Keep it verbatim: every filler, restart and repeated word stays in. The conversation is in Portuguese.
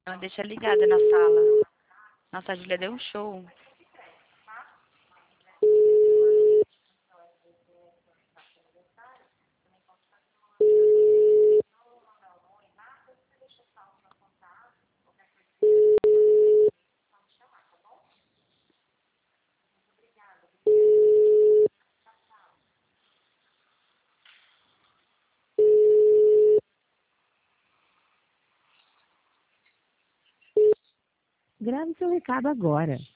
Não, deixa ligada na sala. Nossa, a Júlia deu um show. Grave seu recado agora.